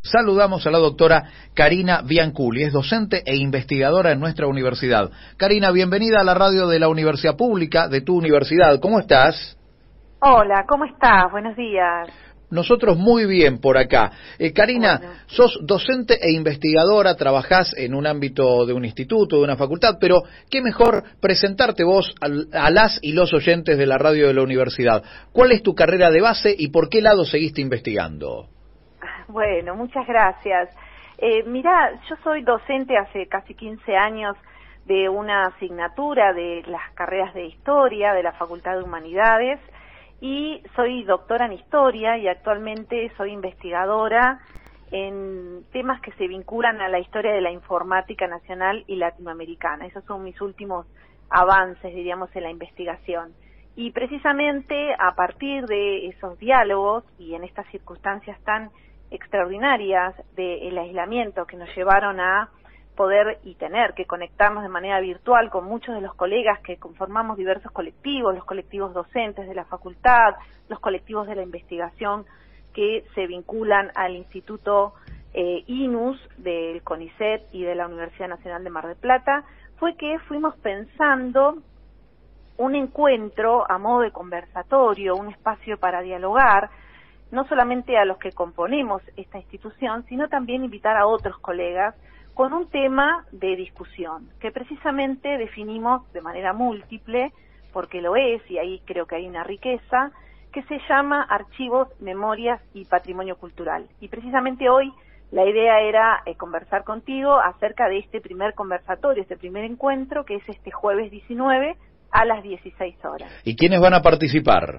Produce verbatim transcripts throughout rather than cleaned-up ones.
Saludamos a la doctora Karina Bianculi, es docente e investigadora en nuestra universidad. Karina, bienvenida a la radio de la Universidad Pública de tu universidad. ¿Cómo estás? Hola, ¿cómo estás? Buenos días. Nosotros muy bien por acá. Eh, Karina, Bueno. sos docente e investigadora, trabajás en un ámbito de un instituto, de una facultad, pero qué mejor presentarte vos a, a las y los oyentes de la radio de la universidad. ¿Cuál es tu carrera de base y por qué lado seguiste investigando? Bueno, muchas gracias. Eh, mirá, yo soy docente hace casi quince años de una asignatura de las carreras de Historia de la Facultad de Humanidades y soy doctora en Historia y actualmente soy investigadora en temas que se vinculan a la historia de la informática nacional y latinoamericana. Esos son mis últimos avances, diríamos, en la investigación. Y precisamente a partir de esos diálogos y en estas circunstancias tan extraordinarias del aislamiento que nos llevaron a poder y tener que conectarnos de manera virtual con muchos de los colegas que conformamos diversos colectivos, los colectivos docentes de la facultad, los colectivos de la investigación que se vinculan al Instituto eh, I N U S del CONICET y de la Universidad Nacional de Mar del Plata, fue que fuimos pensando un encuentro a modo de conversatorio, un espacio para dialogar, no solamente a los que componemos esta institución, sino también invitar a otros colegas con un tema de discusión, que precisamente definimos de manera múltiple, porque lo es, y ahí creo que hay una riqueza, que se llama Archivos, Memorias y Patrimonio Cultural. Y precisamente hoy la idea era eh, conversar contigo acerca de este primer conversatorio, este primer encuentro, que es este jueves diecinueve a las dieciséis horas. ¿Y quiénes van a participar?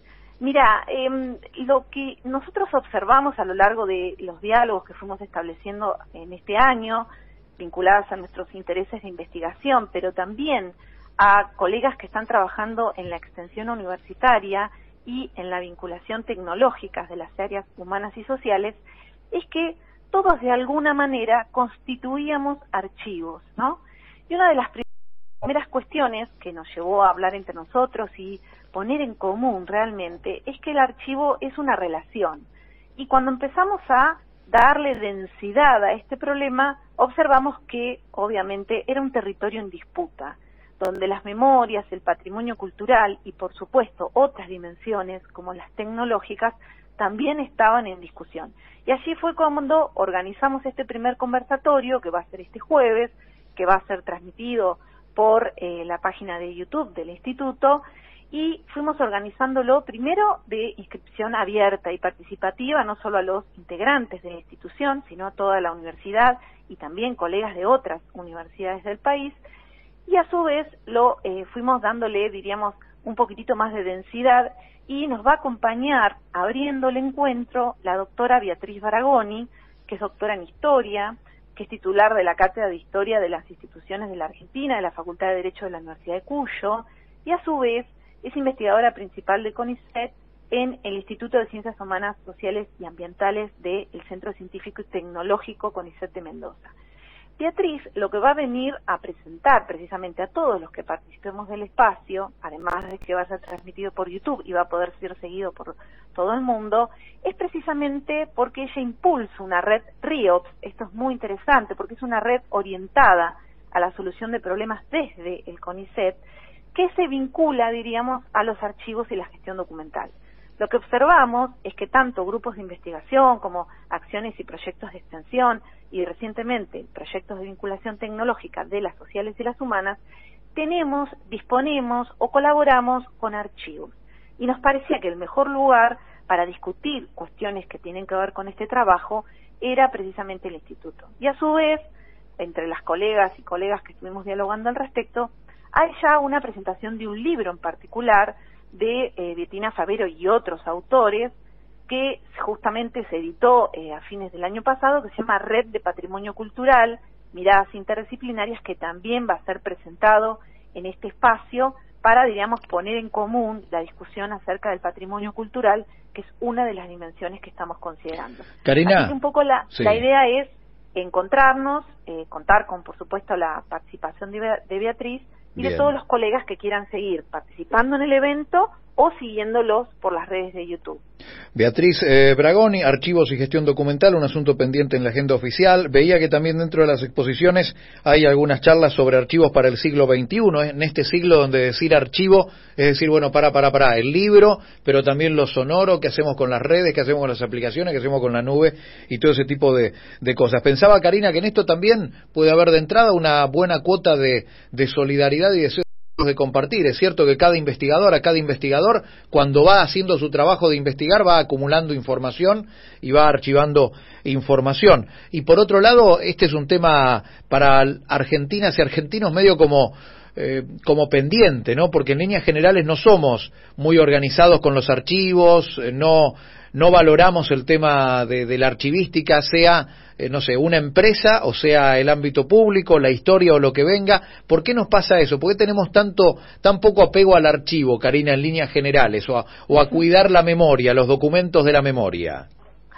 Mira, eh, lo que nosotros observamos a lo largo de los diálogos que fuimos estableciendo en este año, vinculados a nuestros intereses de investigación, pero también a colegas que están trabajando en la extensión universitaria y en la vinculación tecnológica de las áreas humanas y sociales, es que todos de alguna manera constituíamos archivos, ¿no? Y una de las primeras cuestiones que nos llevó a hablar entre nosotros y poner en común realmente es que el archivo es una relación, y cuando empezamos a darle densidad a este problema observamos que obviamente era un territorio en disputa, donde las memorias, el patrimonio cultural y por supuesto otras dimensiones como las tecnológicas también estaban en discusión. Y allí fue cuando organizamos este primer conversatorio, que va a ser este jueves, que va a ser transmitido por eh, la página de YouTube del Instituto, y fuimos organizándolo primero de inscripción abierta y participativa, no solo a los integrantes de la institución, sino a toda la universidad y también colegas de otras universidades del país, y a su vez lo eh, fuimos dándole, diríamos, un poquitito más de densidad, y nos va a acompañar abriendo el encuentro la doctora Beatriz Baragoni, que es doctora en Historia, que es titular de la Cátedra de Historia de las Instituciones de la Argentina, de la Facultad de Derecho de la Universidad de Cuyo, y a su vez es investigadora principal de CONICET en el Instituto de Ciencias Humanas, Sociales y Ambientales del Centro Científico y Tecnológico CONICET de Mendoza. Beatriz lo que va a venir a presentar precisamente a todos los que participemos del espacio, además de que va a ser transmitido por YouTube y va a poder ser seguido por todo el mundo, es precisamente porque ella impulsa una red RIOPS. Esto es muy interesante porque es una red orientada a la solución de problemas desde el CONICET, que se vincula, diríamos, a los archivos y la gestión documental. Lo que observamos es que tanto grupos de investigación como acciones y proyectos de extensión y recientemente proyectos de vinculación tecnológica de las sociales y las humanas, tenemos, disponemos o colaboramos con archivos. Y nos parecía que el mejor lugar para discutir cuestiones que tienen que ver con este trabajo era precisamente el instituto. Y a su vez, entre las colegas y colegas que estuvimos dialogando al respecto, hay ya una presentación de un libro en particular de eh, Bettina Favero y otros autores, que justamente se editó eh, a fines del año pasado, que se llama Red de Patrimonio Cultural, Miradas Interdisciplinarias, que también va a ser presentado en este espacio para, diríamos, poner en común la discusión acerca del patrimonio cultural, que es una de las dimensiones que estamos considerando. Karina, así que un poco la, sí. la idea es encontrarnos, eh, contar con, por supuesto, la participación de, de Beatriz y Bien. de todos los colegas que quieran seguir participando en el evento o siguiéndolos por las redes de YouTube. Beatriz eh, Bragoni, Archivos y Gestión Documental, un asunto pendiente en la agenda oficial. Veía que también dentro de las exposiciones hay algunas charlas sobre archivos para el siglo veintiuno, ¿eh? En este siglo donde decir archivo es decir, bueno, para, para, para, el libro, pero también lo sonoro, qué hacemos con las redes, qué hacemos con las aplicaciones, qué hacemos con la nube y todo ese tipo de, de cosas. Pensaba, Karina, que en esto también puede haber de entrada una buena cuota de, de solidaridad y de de compartir. Es cierto que cada investigador, a cada investigador, cuando va haciendo su trabajo de investigar, va acumulando información y va archivando información. Y por otro lado, este es un tema para argentinas y argentinos medio como eh, como pendiente, ¿no? Porque en líneas generales no somos muy organizados con los archivos, eh, no no valoramos el tema de, de la archivística, sea Eh, no sé, una empresa, o sea, el ámbito público, la historia o lo que venga. ¿Por qué nos pasa eso? ¿Por qué tenemos tanto, tan poco apego al archivo, Karina, en líneas generales, o a, o a cuidar la memoria, los documentos de la memoria?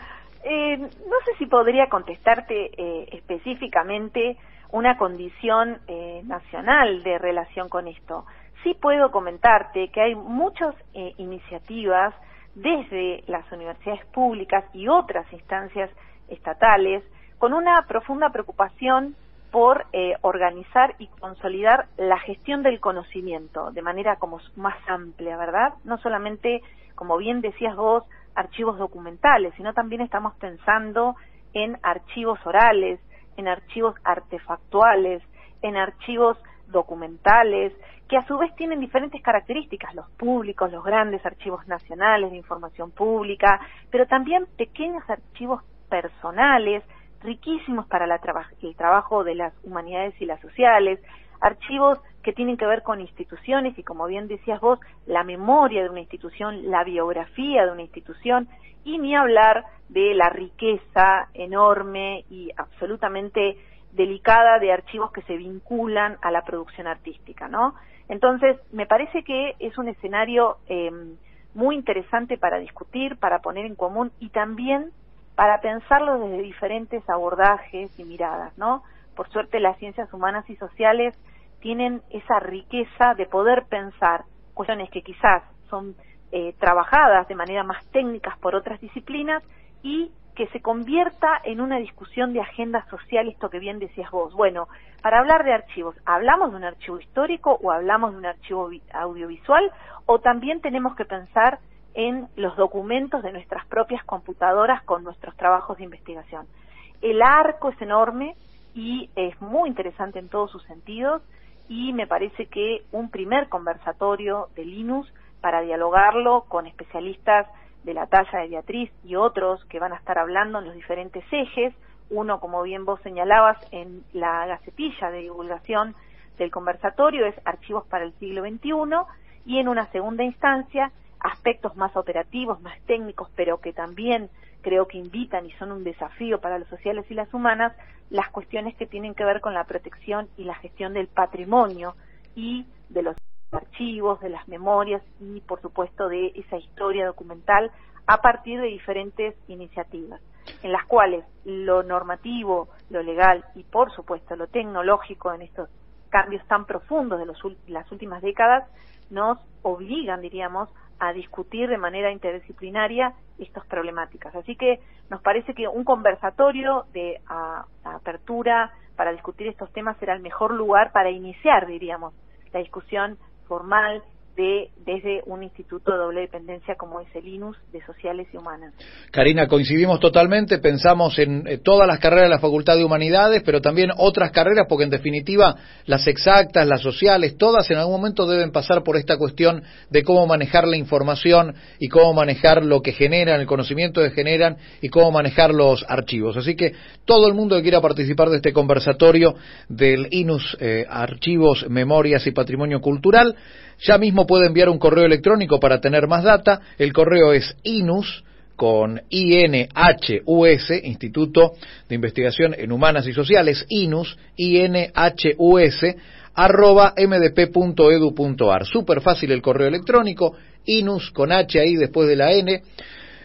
Eh, no sé si podría contestarte eh, específicamente una condición eh, nacional de relación con esto. Sí puedo comentarte que hay muchas eh, iniciativas desde las universidades públicas y otras instancias estatales, con una profunda preocupación por eh, organizar y consolidar la gestión del conocimiento de manera como más amplia, ¿verdad? No solamente, como bien decías vos, archivos documentales, sino también estamos pensando en archivos orales, en archivos artefactuales, en archivos documentales, que a su vez tienen diferentes características, los públicos, los grandes archivos nacionales de información pública, pero también pequeños archivos personales, riquísimos para la traba- el trabajo de las humanidades y las sociales, archivos que tienen que ver con instituciones y, como bien decías vos, la memoria de una institución, la biografía de una institución, y ni hablar de la riqueza enorme y absolutamente delicada de archivos que se vinculan a la producción artística, ¿no? Entonces, me parece que es un escenario eh, muy interesante para discutir, para poner en común y también para pensarlo desde diferentes abordajes y miradas, ¿no? Por suerte, las ciencias humanas y sociales tienen esa riqueza de poder pensar cuestiones que quizás son eh, trabajadas de manera más técnicas por otras disciplinas y que se convierta en una discusión de agenda social, esto que bien decías vos. Bueno, para hablar de archivos, ¿hablamos de un archivo histórico o hablamos de un archivo audiovisual? O también tenemos que pensar en los documentos de nuestras propias computadoras con nuestros trabajos de investigación. El arco es enorme y es muy interesante en todos sus sentidos, y me parece que un primer conversatorio de Linus para dialogarlo con especialistas de la talla de Beatriz y otros que van a estar hablando en los diferentes ejes, uno, como bien vos señalabas, en la gacetilla de divulgación del conversatorio es Archivos para el siglo veintiuno, y en una segunda instancia aspectos más operativos, más técnicos, pero que también creo que invitan y son un desafío para los sociales y las humanas, las cuestiones que tienen que ver con la protección y la gestión del patrimonio y de los archivos, de las memorias y, por supuesto, de esa historia documental a partir de diferentes iniciativas, en las cuales lo normativo, lo legal y, por supuesto, lo tecnológico en estos cambios tan profundos de los, las últimas décadas nos obligan, diríamos, a discutir de manera interdisciplinaria estas problemáticas. Así que nos parece que un conversatorio de a, a apertura para discutir estos temas será el mejor lugar para iniciar, diríamos, la discusión formal de desde un instituto de doble dependencia como es el Linus de Sociales y Humanas. Karina, coincidimos totalmente, pensamos en eh, todas las carreras de la Facultad de Humanidades, pero también otras carreras, porque en definitiva las exactas, las sociales, todas en algún momento deben pasar por esta cuestión de cómo manejar la información y cómo manejar lo que generan, el conocimiento que generan y cómo manejar los archivos. Así que todo el mundo que quiera participar de este conversatorio del Linus, eh, Archivos, Memorias y Patrimonio Cultural, ya mismo puede enviar un correo electrónico para tener más data. El correo es inus, con I N H U S, Instituto de Investigación en Humanas y Sociales, inus, I N H U S, arroba m d p punto edu punto a r. Súper fácil el correo electrónico, inus, con H ahí después de la N,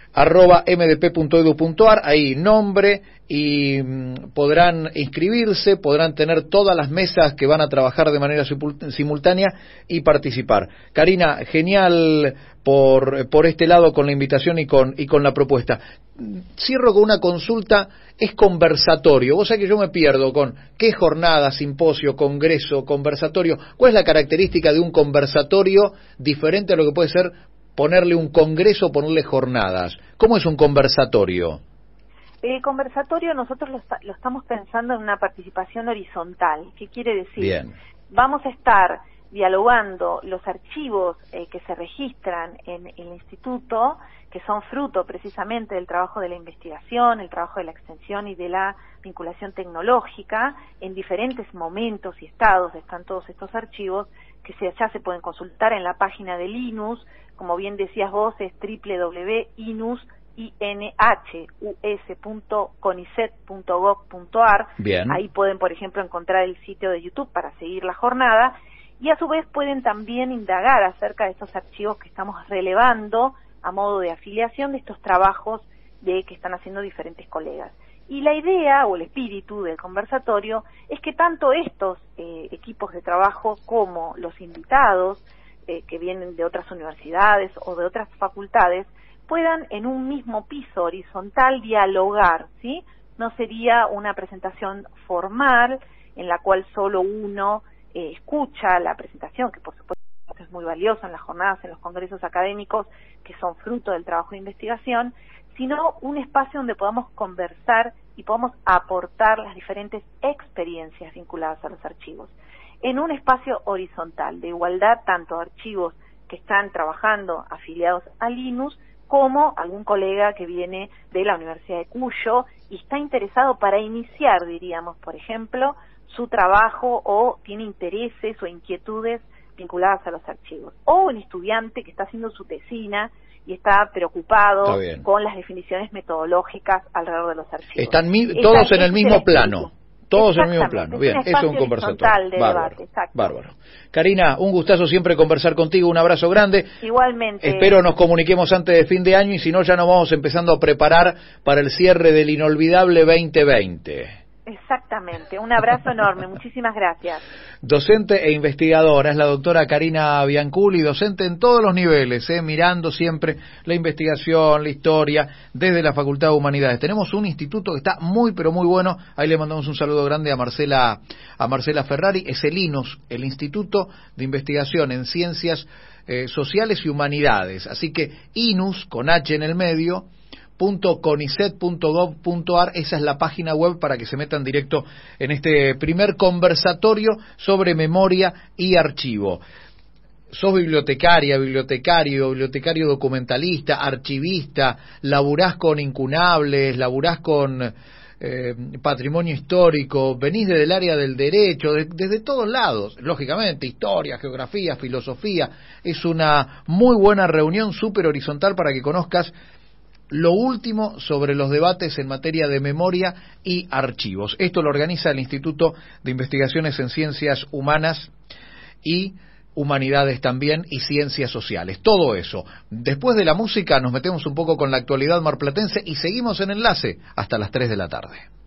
arroba m d p punto edu punto a r, ahí nombre, y mm, podrán inscribirse, podrán tener todas las mesas que van a trabajar de manera simultánea y participar. Karina, genial por, por este lado con la invitación y con, y con la propuesta. Cierro con una consulta, es conversatorio. Vos sabés que yo me pierdo con qué jornada, simposio, congreso, conversatorio. ¿Cuál es la característica de un conversatorio diferente a lo que puede ser ponerle un congreso, ponerle jornadas? ¿Cómo es un conversatorio? El conversatorio nosotros lo, lo estamos pensando en una participación horizontal. ¿Qué quiere decir? Bien. Vamos a estar dialogando los archivos eh, que se registran en el instituto, que son fruto precisamente del trabajo de la investigación, el trabajo de la extensión y de la vinculación tecnológica. En diferentes momentos y estados están todos estos archivos que se, ya se pueden consultar en la página del I N U S. Como bien decías vos, es doble u doble u doble u punto conicet punto gov punto a r. Bien. Ahí pueden, por ejemplo, encontrar el sitio de YouTube para seguir la jornada, y a su vez pueden también indagar acerca de estos archivos que estamos relevando a modo de afiliación de estos trabajos de que están haciendo diferentes colegas. Y la idea o el espíritu del conversatorio es que tanto estos eh, equipos de trabajo como los invitados eh, que vienen de otras universidades o de otras facultades puedan en un mismo piso horizontal dialogar, ¿sí? No sería una presentación formal en la cual solo uno eh, escucha la presentación, que por supuesto es muy valioso en las jornadas, en los congresos académicos, que son fruto del trabajo de investigación, sino un espacio donde podamos conversar y podamos aportar las diferentes experiencias vinculadas a los archivos. En un espacio horizontal, de igualdad, tanto archivos que están trabajando afiliados al I N U S, como algún colega que viene de la Universidad de Cuyo y está interesado para iniciar, diríamos, por ejemplo, su trabajo o tiene intereses o inquietudes vinculadas a los archivos. O un estudiante que está haciendo su tesina y está preocupado está con las definiciones metodológicas alrededor de los archivos. Están mi, todos Está, en el mismo plano. Todos en el mismo plano. Bien, eso es un conversatorio. De Bárbaro, debate, bárbaro. Karina, un gustazo siempre conversar contigo, un abrazo grande. Igualmente. Espero nos comuniquemos antes de fin de año y si no ya nos vamos empezando a preparar para el cierre del inolvidable veinte veinte. Exactamente, un abrazo enorme, muchísimas gracias. Docente e investigadora, es la doctora Karina Bianculi, docente en todos los niveles, eh, mirando siempre la investigación, la historia, desde la Facultad de Humanidades. Tenemos un instituto que está muy, pero muy bueno, ahí le mandamos un saludo grande a Marcela, a Marcela Ferrari, es el I N U S, el Instituto de Investigación en Ciencias eh, Sociales y Humanidades, así que I N U S, con H en el medio, punto conicet punto gov punto a r, esa es la página web para que se metan directo en este primer conversatorio sobre memoria y archivo. Sos bibliotecaria, bibliotecario, bibliotecario documentalista, archivista, laburás con incunables, laburás con eh, patrimonio histórico, venís desde el área del derecho, de, desde todos lados, lógicamente, historia, geografía, filosofía, es una muy buena reunión súper horizontal para que conozcas lo último sobre los debates en materia de memoria y archivos. Esto lo organiza el Instituto de Investigaciones en Ciencias Humanas y Humanidades también y Ciencias Sociales. Todo eso. Después de la música nos metemos un poco con la actualidad marplatense y seguimos en enlace hasta las tres de la tarde.